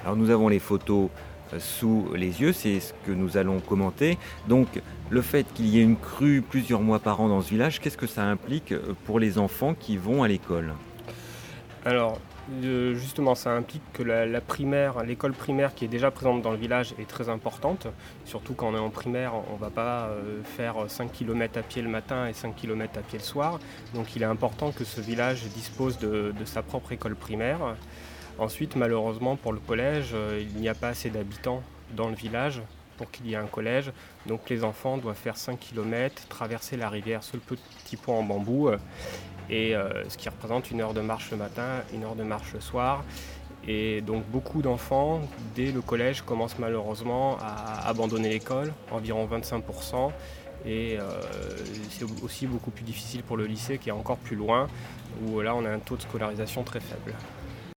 Alors nous avons les photos sous les yeux, c'est ce que nous allons commenter. Donc le fait qu'il y ait une crue plusieurs mois par an dans ce village, qu'est-ce que ça implique pour les enfants qui vont à l'école? Alors, justement, ça implique que la primaire, l'école primaire qui est déjà présente dans le village est très importante. Surtout quand on est en primaire, on ne va pas faire 5 km à pied le matin et 5 km à pied le soir. Donc il est important que ce village dispose de sa propre école primaire. Ensuite, malheureusement, pour le collège, il n'y a pas assez d'habitants dans le village pour qu'il y ait un collège. Donc les enfants doivent faire 5 km, traverser la rivière sur le petit pont en bambou, ce qui représente 1 heure de marche le matin, 1 heure de marche le soir. Et donc beaucoup d'enfants, dès le collège, commencent malheureusement à abandonner l'école, environ 25%. Et c'est aussi beaucoup plus difficile pour le lycée qui est encore plus loin, où là on a un taux de scolarisation très faible.